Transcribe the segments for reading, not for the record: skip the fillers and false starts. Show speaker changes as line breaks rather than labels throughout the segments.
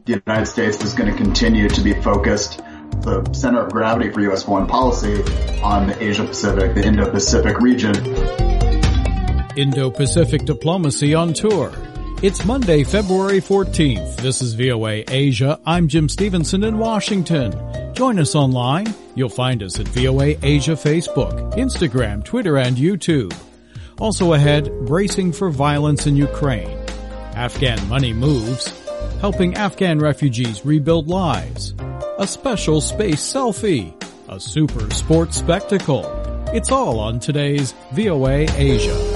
the United States is going to continue to be focused, the center of gravity for U.S. foreign policy, on the Asia-Pacific, the Indo-Pacific region.
Indo-Pacific diplomacy on tour. It's Monday, February 14th. This is VOA Asia. I'm Jim Stevenson in Washington. Join us online. You'll find us at VOA Asia Facebook, Instagram, Twitter, and YouTube. Also ahead, bracing for violence in Ukraine. Afghan money moves. Helping Afghan refugees rebuild lives. A special space selfie. A super sports spectacle. It's all on today's VOA Asia.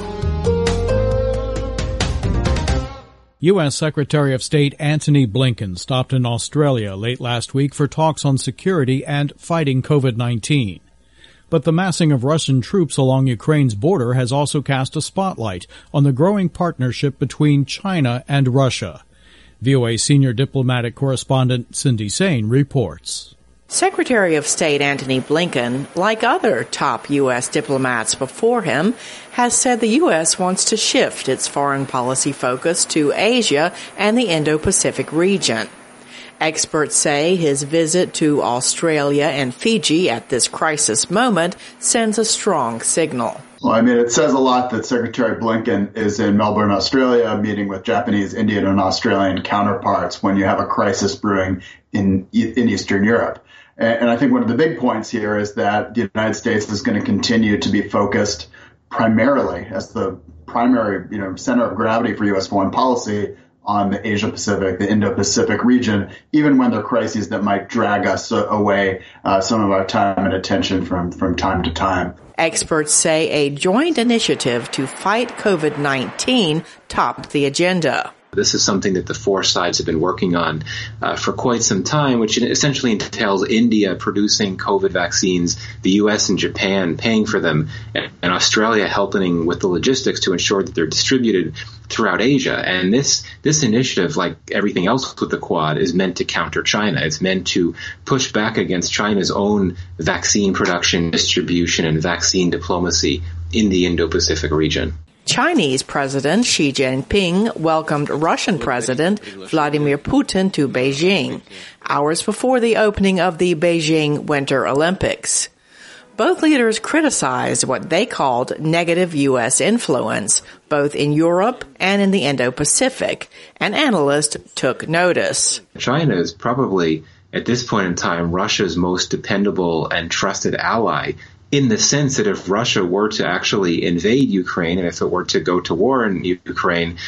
U.S. Secretary of State Antony Blinken stopped in Australia late last week for talks on security and fighting COVID-19. But the massing of Russian troops along Ukraine's border has also cast a spotlight on the growing partnership between China and Russia. VOA senior diplomatic correspondent Cindy Sain reports.
Secretary of State Antony Blinken, like other top U.S. diplomats before him, has said the U.S. wants to shift its foreign policy focus to Asia and the Indo-Pacific region. Experts say his visit to Australia and Fiji at this crisis moment sends a strong signal.
Well, it says a lot that Secretary Blinken is in Melbourne, Australia, meeting with Japanese, Indian, and Australian counterparts when you have a crisis brewing in Eastern Europe. And I think one of the big points here is that the United States is going to continue to be focused primarily as the primary, center of gravity for U.S. foreign policy on the Asia-Pacific, the Indo-Pacific region, even when there are crises that might drag us away some of our time and attention from time to time.
Experts say a joint initiative to fight COVID-19 topped the agenda.
This is something that the four sides have been working on for quite some time, which essentially entails India producing COVID vaccines, the U.S. and Japan paying for them, and Australia helping with the logistics to ensure that they're distributed throughout Asia. And this initiative, like everything else with the Quad, is meant to counter China. It's meant to push back against China's own vaccine production, distribution, and vaccine diplomacy in the Indo-Pacific region.
Chinese President Xi Jinping welcomed Russian President Vladimir Putin to Beijing, hours before the opening of the Beijing Winter Olympics. Both leaders criticized what they called negative U.S. influence, both in Europe and in the Indo-Pacific, and analysts took notice.
China is probably, at this point in time, Russia's most dependable and trusted ally, in the sense that if Russia were to actually invade Ukraine and if it were to go to war in Ukraine,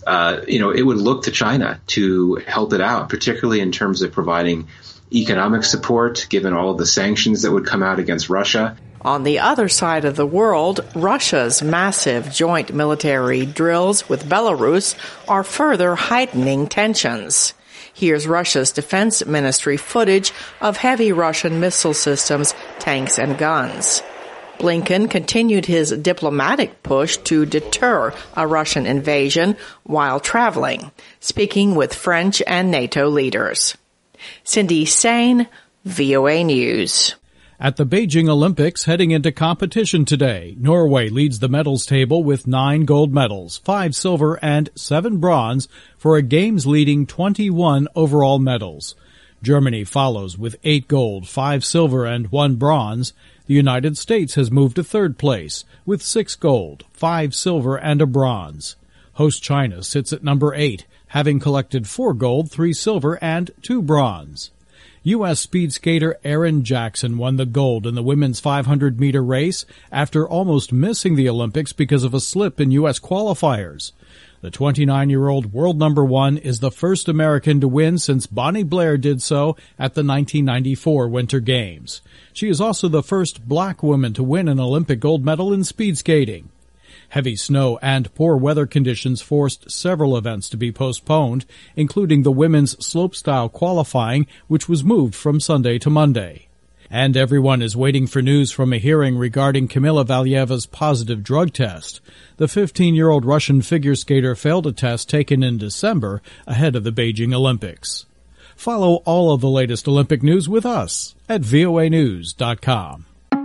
it would look to China to help it out, particularly in terms of providing economic support, given all of the sanctions that would come out against Russia.
On the other side of the world, Russia's massive joint military drills with Belarus are further heightening tensions. Here's Russia's defense ministry footage of heavy Russian missile systems, tanks, and guns. Blinken continued his diplomatic push to deter a Russian invasion while traveling, speaking with French and NATO leaders. Cindy Sain, VOA News.
At the Beijing Olympics heading into competition today, Norway leads the medals table with 9 gold medals, 5 silver and 7 bronze for a games-leading 21 overall medals. Germany follows with 8 gold, 5 silver and 1 bronze. The United States has moved to third place with 6 gold, 5 silver and a bronze. Host China sits at number 8, having collected 4 gold, 3 silver and 2 bronze. U.S. speed skater Erin Jackson won the gold in the women's 500-meter race after almost missing the Olympics because of a slip in U.S. qualifiers. The 29-year-old world number 1 is the first American to win since Bonnie Blair did so at the 1994 Winter Games. She is also the first black woman to win an Olympic gold medal in speed skating. Heavy snow and poor weather conditions forced several events to be postponed, including the women's slopestyle qualifying, which was moved from Sunday to Monday. And everyone is waiting for news from a hearing regarding Kamila Valieva's positive drug test. The 15-year-old Russian figure skater failed a test taken in December ahead of the Beijing Olympics. Follow all of the latest Olympic news with us at voanews.com.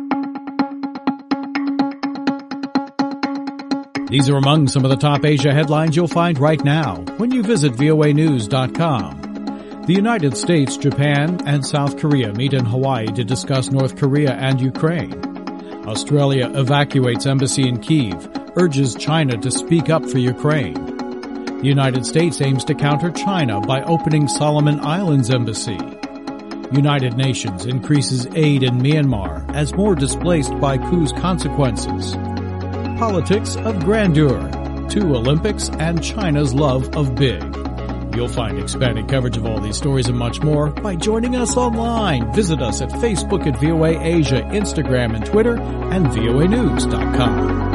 These are among some of the top Asia headlines you'll find right now when you visit voanews.com. The United States, Japan, and South Korea meet in Hawaii to discuss North Korea and Ukraine. Australia evacuates embassy in Kyiv, urges China to speak up for Ukraine. The United States aims to counter China by opening Solomon Islands embassy. United Nations increases aid in Myanmar as more displaced by coup's consequences. Politics of grandeur, 2 Olympics, and China's love of big. You'll find expanded coverage of all these stories and much more by joining us online. Visit us at Facebook at VOA Asia, Instagram and Twitter, and voanews.com.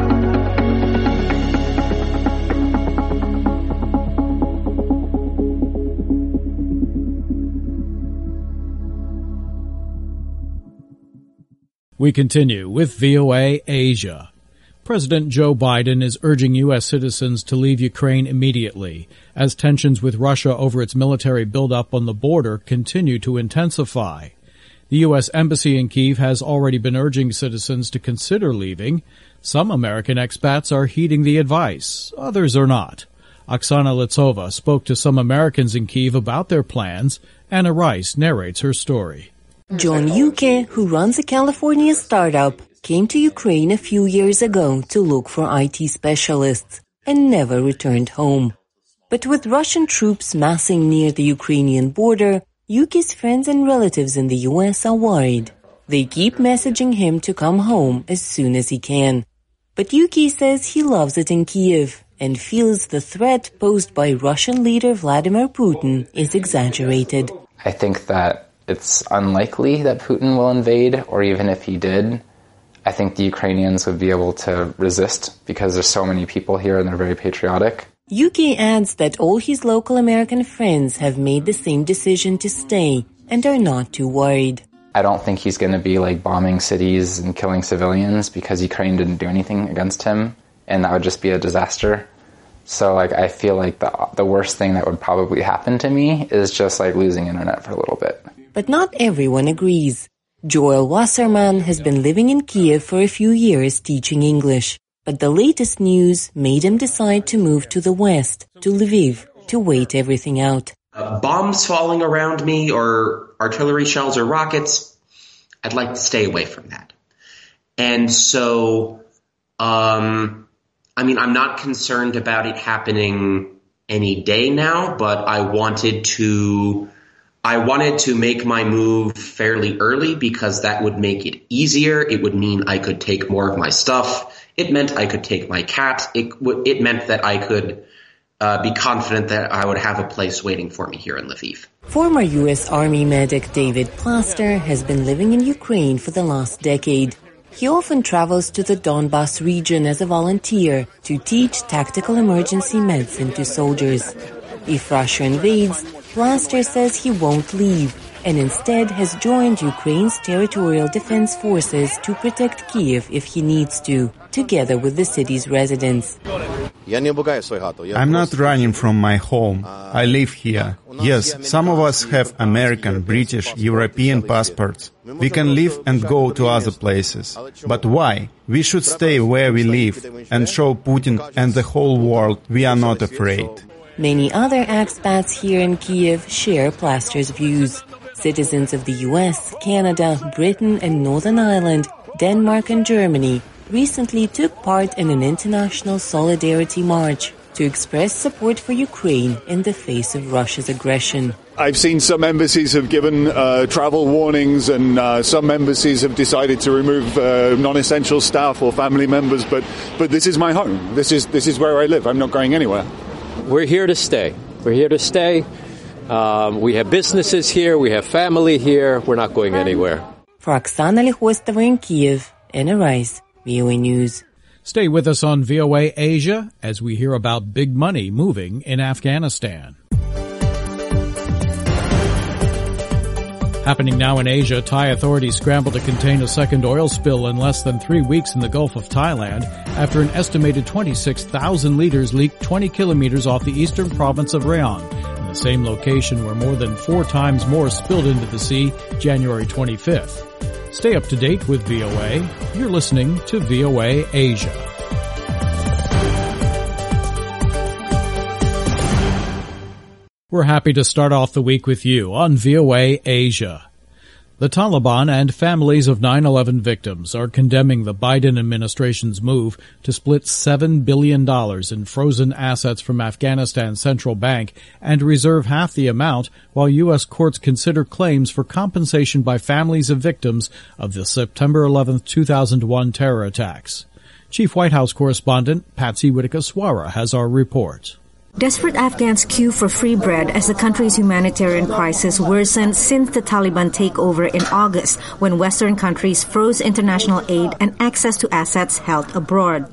We continue with VOA Asia. President Joe Biden is urging U.S. citizens to leave Ukraine immediately as tensions with Russia over its military buildup on the border continue to intensify. The U.S. Embassy in Kyiv has already been urging citizens to consider leaving. Some American expats are heeding the advice. Others are not. Oksana Litsova spoke to some Americans in Kyiv about their plans. Anna Rice narrates her story.
John Yuke, who runs a California startup, came to Ukraine a few years ago to look for IT specialists and never returned home. But with Russian troops massing near the Ukrainian border, Yuki's friends and relatives in the U.S. are worried. They keep messaging him to come home as soon as he can. But Yuki says he loves it in Kyiv and feels the threat posed by Russian leader Vladimir Putin is exaggerated.
I think that it's unlikely that Putin will invade, or even if he did, I think the Ukrainians would be able to resist because there's so many people here and they're very patriotic.
Yuki adds that all his local American friends have made the same decision to stay and are not too worried.
I don't think he's going to be bombing cities and killing civilians because Ukraine didn't do anything against him, and that would just be a disaster. So I feel like the worst thing that would probably happen to me is just losing internet for a little bit.
But not everyone agrees. Joel Wasserman has been living in Kyiv for a few years teaching English. But the latest news made him decide to move to the west, to Lviv, to wait everything out.
Bombs falling around me or artillery shells or rockets, I'd like to stay away from that. And so, I'm not concerned about it happening any day now, but I wanted to make my move fairly early because that would make it easier. It would mean I could take more of my stuff. It meant I could take my cat. It meant that I could be confident that I would have a place waiting for me here in Lviv.
Former U.S. Army medic David Plaster has been living in Ukraine for the last decade. He often travels to the Donbas region as a volunteer to teach tactical emergency medicine to soldiers. If Russia invades, Plaster says he won't leave and instead has joined Ukraine's territorial defense forces to protect Kyiv if he needs to, together with the city's residents.
I'm not running from my home. I live here. Yes, some of us have American, British, European passports. We can leave and go to other places. But why? We should stay where we live and show Putin and the whole world we are not afraid.
Many other expats here in Kyiv share Plaster's views. Citizens of the US, Canada, Britain and Northern Ireland, Denmark and Germany recently took part in an international solidarity march to express support for Ukraine in the face of Russia's aggression.
I've seen some embassies have given travel warnings, and some embassies have decided to remove non-essential staff or family members, but this is my home. This is where I live. I'm not going anywhere.
We're here to stay. We're here to stay. We have businesses here. We have family here. We're not going anywhere.
For Oksana Likhostova in Kyiv, Anna Rice, VOA News.
Stay with us on VOA Asia as we hear about big money moving in Afghanistan. Happening now in Asia, Thai authorities scramble to contain a second oil spill in less than 3 weeks in the Gulf of Thailand after an estimated 26,000 liters leaked 20 kilometers off the eastern province of Rayong, in the same location where more than 4 times more spilled into the sea January 25th. Stay up to date with VOA. You're listening to VOA Asia. We're happy to start off the week with you on VOA Asia. The Taliban and families of 9/11 victims are condemning the Biden administration's move to split $7 billion in frozen assets from Afghanistan's central bank and reserve half the amount while U.S. courts consider claims for compensation by families of victims of the September 11, 2001 terror attacks. Chief White House correspondent Patsy Witakaswara has our report.
Desperate Afghans queue for free bread as the country's humanitarian crisis worsened since the Taliban takeover in August, when Western countries froze international aid and access to assets held abroad.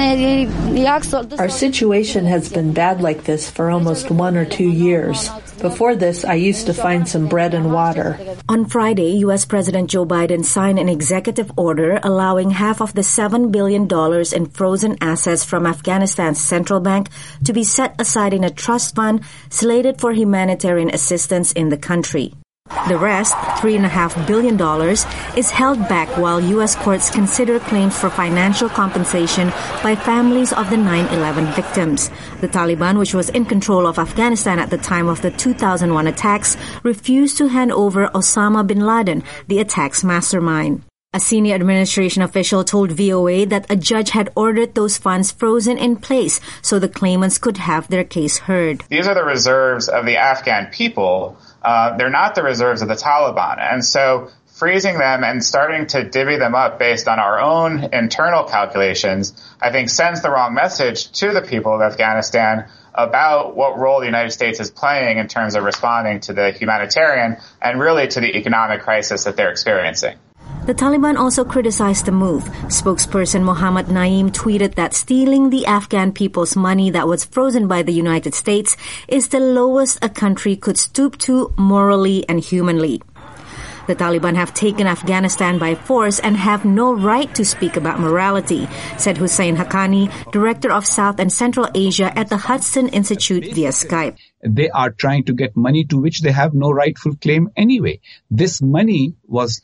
Our situation has been bad like this for almost 1 or 2 years. Before this, I used to find some bread and water.
On Friday, U.S. President Joe Biden signed an executive order allowing half of the $7 billion in frozen assets from Afghanistan's central bank to be set aside in a trust fund slated for humanitarian assistance in the country. The rest, $3.5 billion, is held back while U.S. courts consider claims for financial compensation by families of the 9/11 victims. The Taliban, which was in control of Afghanistan at the time of the 2001 attacks, refused to hand over Osama bin Laden, the attack's mastermind. A senior administration official told VOA that a judge had ordered those funds frozen in place so the claimants could have their case heard.
These are the reserves of the Afghan people. They're not the reserves of the Taliban. And so freezing them and starting to divvy them up based on our own internal calculations, I think sends the wrong message to the people of Afghanistan about what role the United States is playing in terms of responding to the humanitarian and really to the economic crisis that they're experiencing.
The Taliban also criticized the move. Spokesperson Mohammad Naeem tweeted that stealing the Afghan people's money that was frozen by the United States is the lowest a country could stoop to morally and humanly. The Taliban have taken Afghanistan by force and have no right to speak about morality, said Hussein Haqqani, director of South and Central Asia at the Hudson Institute via Skype.
They are trying to get money to which they have no rightful claim anyway. This money was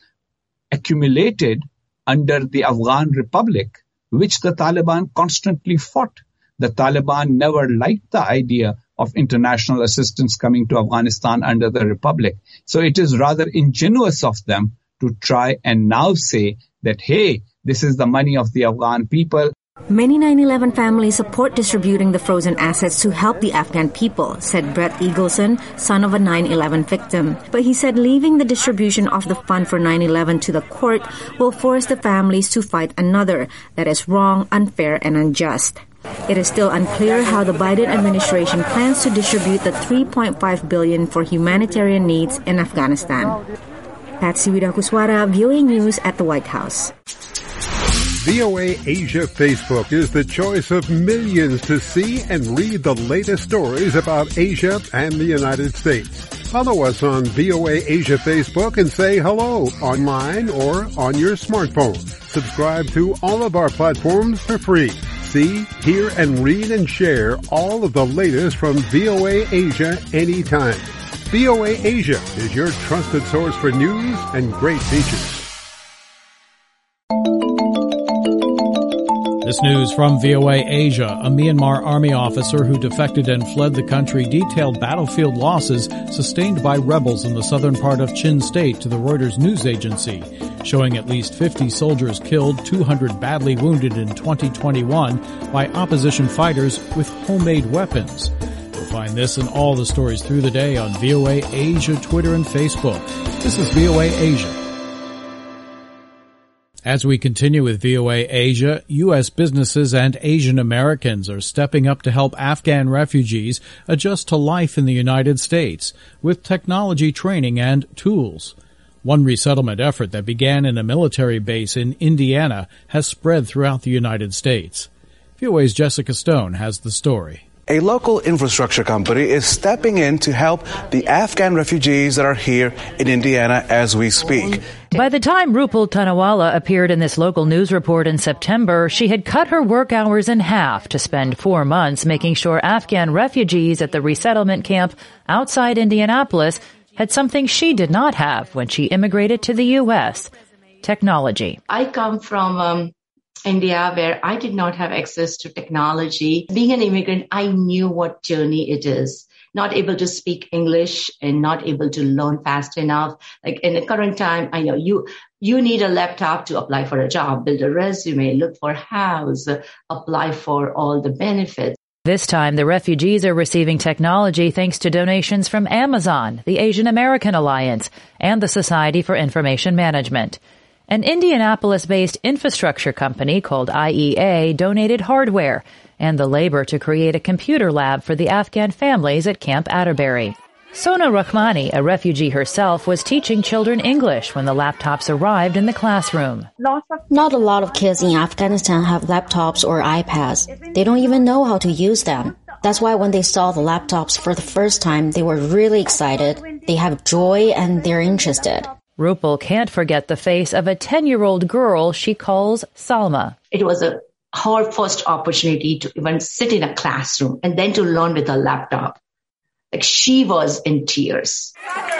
accumulated under the Afghan Republic, which the Taliban constantly fought. The Taliban never liked the idea of international assistance coming to Afghanistan under the Republic. So it is rather ingenuous of them to try and now say that, hey, this is the money of the Afghan people.
Many 9/11 families support distributing the frozen assets to help the Afghan people, said Brett Eagleson, son of a 9/11 victim. But he said leaving the distribution of the fund for 9/11 to the court will force the families to fight another that is wrong, unfair, and unjust. It is still unclear how the Biden administration plans to distribute the $3.5 billion for humanitarian needs in Afghanistan. Patsy Witakaswara, VOA News at the White House.
VOA Asia Facebook is the choice of millions to see and read the latest stories about Asia and the United States. Follow us on VOA Asia Facebook and say hello online or on your smartphone. Subscribe to all of our platforms for free. See, hear, and read and share all of the latest from VOA Asia anytime. VOA Asia is your trusted source for news and great features.
This news from VOA Asia. A Myanmar army officer who defected and fled the country detailed battlefield losses sustained by rebels in the southern part of Chin State to the Reuters news agency, showing at least 50 soldiers killed, 200 badly wounded in 2021 by opposition fighters with homemade weapons. You'll find this and all the stories through the day on VOA Asia, Twitter, and Facebook. This is VOA Asia. As we continue with VOA Asia, U.S. businesses and Asian Americans are stepping up to help Afghan refugees adjust to life in the United States with technology training and tools. One resettlement effort that began in a military base in Indiana has spread throughout the United States. VOA's Jessica Stone has the story.
A local infrastructure company is stepping in to help the Afghan refugees that are here in Indiana as we speak.
By the time Rupal Tanawala appeared in this local news report in September, she had cut her work hours in half to spend 4 months making sure Afghan refugees at the resettlement camp outside Indianapolis had something she did not have when she immigrated to the U.S., technology.
I come from India, where I did not have access to technology. Being an immigrant, I knew what journey it is. not able to speak English and not able to learn fast enough. Like in the current time, I know you need a laptop to apply for a job, build a resume, look for a house, apply for all the benefits.
This time, the refugees are receiving technology thanks to donations from Amazon, the Asian American Alliance, and the Society for Information Management. An Indianapolis-based infrastructure company called IEA donated hardware and the labor to create a computer lab for the Afghan families at Camp Atterbury. Sona Rahmani, a refugee herself, was teaching children English when the laptops arrived in the classroom.
Not a lot of kids in Afghanistan have laptops or iPads. They don't even know how to use them. That's why when they saw the laptops for the first time, they were really excited. They have joy and they're interested.
Rupal can't forget the face of a 10-year-old girl she calls Salma.
It was her first opportunity to even sit in a classroom and then to learn with a laptop. Like, she was in tears.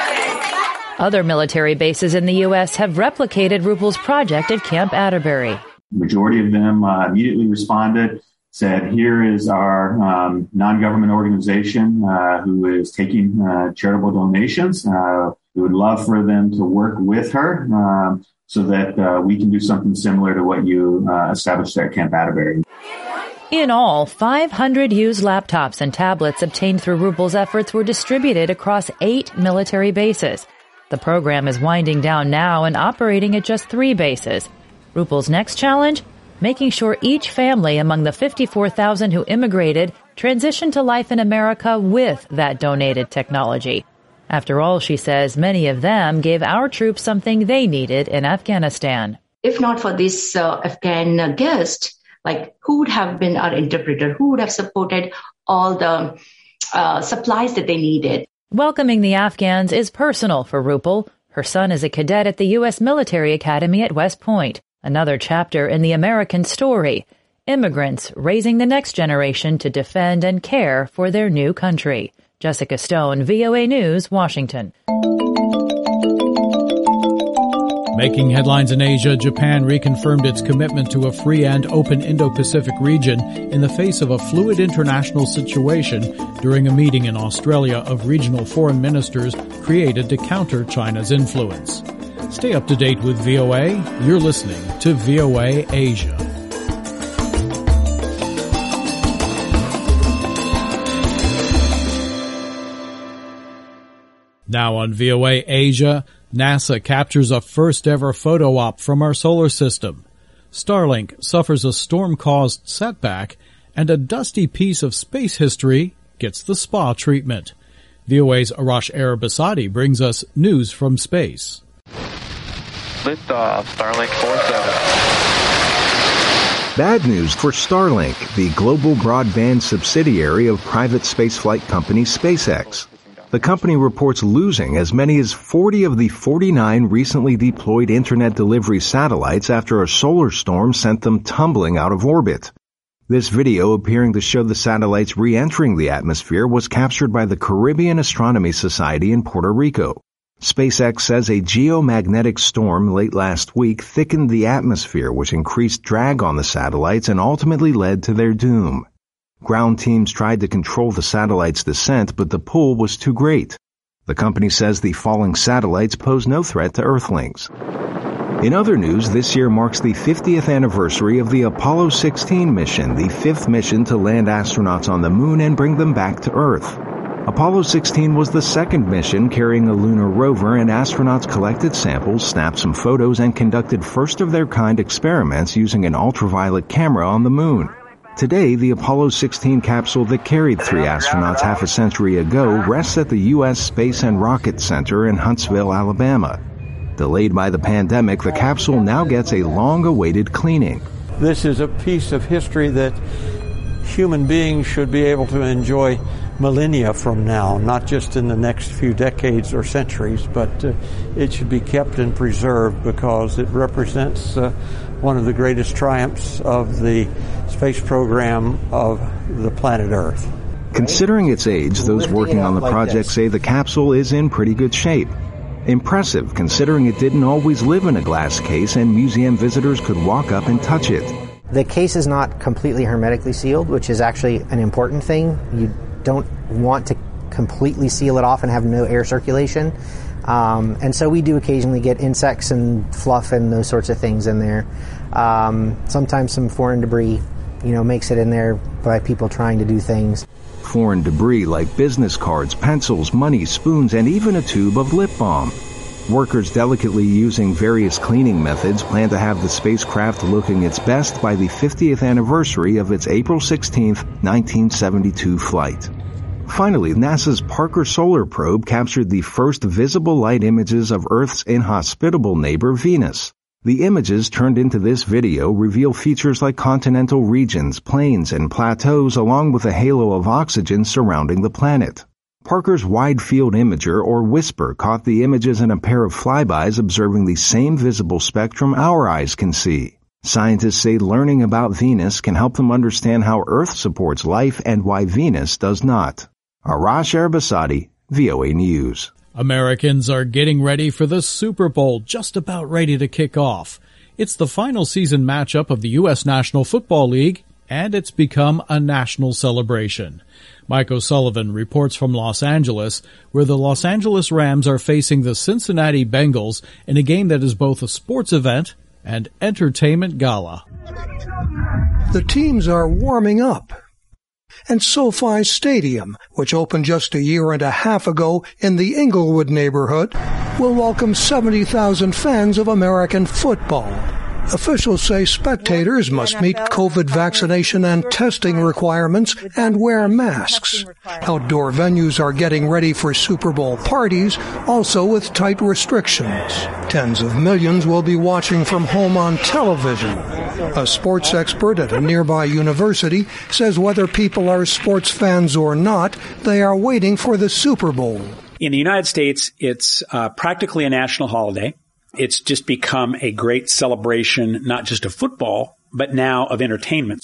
Other military bases in the U.S. have replicated Rupal's project at Camp Atterbury.
The majority of them immediately responded, said, here is our non-government organization who is taking charitable donations. We would love for them to work with her so that we can do something similar to what you established at Camp Atterbury.
In all, 500 used laptops and tablets obtained through Rupal's efforts were distributed across 8 military bases. The program is winding down now and operating at just 3 bases. Rupal's next challenge? Making sure each family among the 54,000 who immigrated transitioned to life in America with that donated technology. After all, she says, many of them gave our troops something they needed in Afghanistan.
If not for this Afghan guest, like, who would have been our interpreter? Who would have supported all the supplies that they needed?
Welcoming the Afghans is personal for Rupal. Her son is a cadet at the U.S. Military Academy at West Point. Another chapter in the American story. Immigrants raising the next generation to defend and care for their new country. Jessica Stone, VOA News, Washington.
Making headlines in Asia, Japan reconfirmed its commitment to a free and open Indo-Pacific region in the face of a fluid international situation during a meeting in Australia of regional foreign ministers created to counter China's influence. Stay up to date with VOA. You're listening to VOA Asia. Now on VOA Asia, NASA captures a first-ever photo op from our solar system. Starlink suffers a storm-caused setback, and a dusty piece of space history gets the spa treatment. VOA's Arash Arabasadi brings us news from space.
Liftoff, Starlink 47.
Bad news for Starlink, the global broadband subsidiary of private spaceflight company SpaceX. The company reports losing as many as 40 of the 49 recently deployed internet delivery satellites after a solar storm sent them tumbling out of orbit. This video, appearing to show the satellites re-entering the atmosphere, was captured by the Caribbean Astronomy Society in Puerto Rico. SpaceX says a geomagnetic storm late last week thickened the atmosphere, which increased drag on the satellites and ultimately led to their doom. Ground teams tried to control the satellite's descent, but the pull was too great. The company says the falling satellites pose no threat to Earthlings. In other news, this year marks the 50th anniversary of the Apollo 16 mission, the 5th mission to land astronauts on the moon and bring them back to Earth. Apollo 16 was the second mission carrying a lunar rover, and astronauts collected samples, snapped some photos, and conducted first-of-their-kind experiments using an ultraviolet camera on the moon. Today, the Apollo 16 capsule that carried 3 astronauts half a century ago rests at the U.S. Space and Rocket Center in Huntsville, Alabama. Delayed by the pandemic, the capsule now gets a long-awaited cleaning.
This is a piece of history that human beings should be able to enjoy millennia from now, not just in the next few decades or centuries, but it should be kept and preserved because it represents one of the greatest triumphs of the space program of the planet Earth.
Considering its age, those working on the project say the capsule is in pretty good shape. Impressive, considering it didn't always live in a glass case and museum visitors could walk up and touch it.
The case is not completely hermetically sealed, which is actually an important thing. You don't want to
completely seal it off and have no air circulation. And so we do occasionally get insects and fluff and those sorts of things in there. Sometimes some foreign debris, makes it in there by people trying to do things.
Foreign debris like business cards, pencils, money, spoons, and even a tube of lip balm. Workers delicately using various cleaning methods plan to have the spacecraft looking its best by the 50th anniversary of its April 16, 1972 flight. Finally, NASA's Parker Solar Probe captured the first visible light images of Earth's inhospitable neighbor Venus. The images turned into this video reveal features like continental regions, plains, and plateaus along with a halo of oxygen surrounding the planet. Parker's Wide Field Imager, or WHISPER, caught the images in a pair of flybys observing the same visible spectrum our eyes can see. Scientists say learning about Venus can help them understand how Earth supports life and why Venus does not. Arash Arbasadi, VOA News.
Americans are getting ready for the Super Bowl, just about ready to kick off. It's the final season matchup of the U.S. National Football League, and it's become a national celebration. Mike O'Sullivan reports from Los Angeles, where the Los Angeles Rams are facing the Cincinnati Bengals in a game that is both a sports event and entertainment gala.
The teams are warming up. And SoFi Stadium, which opened just a year and a half ago in the Inglewood neighborhood, will welcome 70,000 fans of American football. Officials say spectators must meet COVID vaccination and testing requirements and wear masks. Outdoor venues are getting ready for Super Bowl parties, also with tight restrictions. Tens of millions will be watching from home on television. A sports expert at a nearby university says whether people are sports fans or not, they are waiting for the Super Bowl.
In the United States, it's practically a national holiday. It's just become a great celebration, not just of football, but now of entertainment.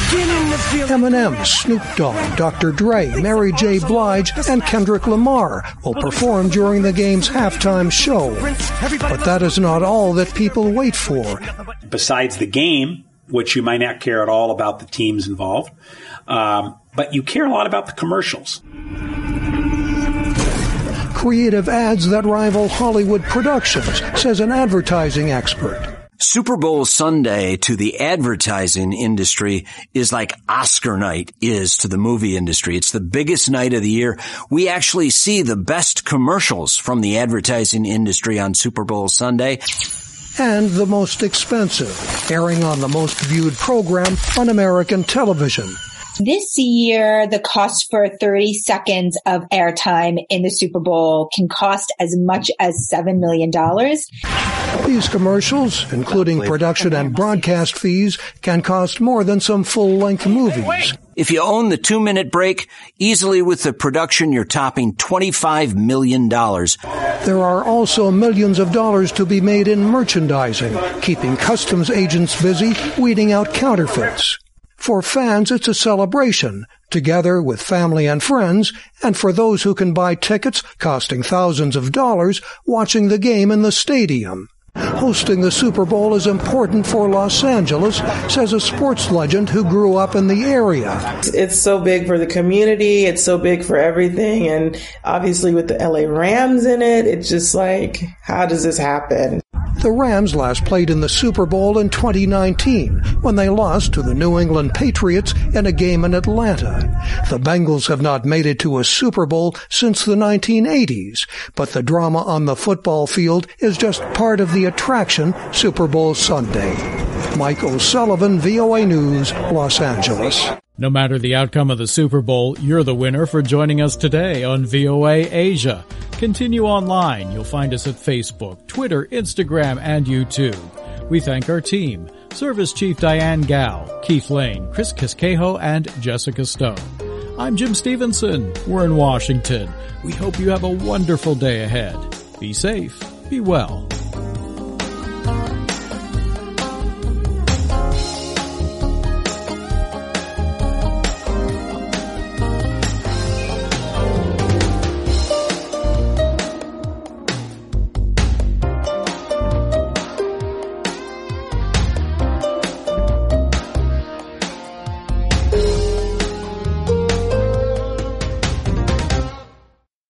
Eminem, Snoop Dogg, Dr. Dre, Mary J. Blige, and Kendrick Lamar will perform during the game's halftime show. But that is not all that people wait for.
Besides the game, which you might not care at all about the teams involved, but you care a lot about the commercials.
Creative ads that rival Hollywood productions, says an advertising expert.
Super Bowl Sunday to the advertising industry is like Oscar night is to the movie industry. It's the biggest night of the year. We actually see the best commercials from the advertising industry on Super Bowl Sunday.
And the most expensive, airing on the most viewed program on American television.
This year, the cost for 30 seconds of airtime in the Super Bowl can cost as much as $7 million.
These commercials, including production and broadcast fees, can cost more than some full-length movies.
If you own the 2-minute break, easily with the production, you're topping $25 million.
There are also millions of dollars to be made in merchandising, keeping customs agents busy weeding out counterfeits. For fans, it's a celebration, together with family and friends, and for those who can buy tickets costing thousands of dollars, watching the game in the stadium. Hosting the Super Bowl is important for Los Angeles, says a sports legend who grew up in the area.
It's so big for the community. It's so big for everything. And obviously with the LA Rams in it, it's just like, how does this happen?
The Rams last played in the Super Bowl in 2019 when they lost to the New England Patriots in a game in Atlanta. The Bengals have not made it to a Super Bowl since the 1980s, but the drama on the football field is just part of the attraction Super Bowl Sunday. Mike O'Sullivan, VOA News, Los Angeles.
No matter the outcome of the Super Bowl, you're the winner for joining us today on VOA Asia. Continue online. You'll find us at Facebook, Twitter, Instagram, and YouTube. We thank our team, Service Chief Diane Gao, Keith Lane, Chris Casquejo, and Jessica Stone. I'm Jim Stevenson. We're in Washington. We hope you have a wonderful day ahead. Be safe. Be well.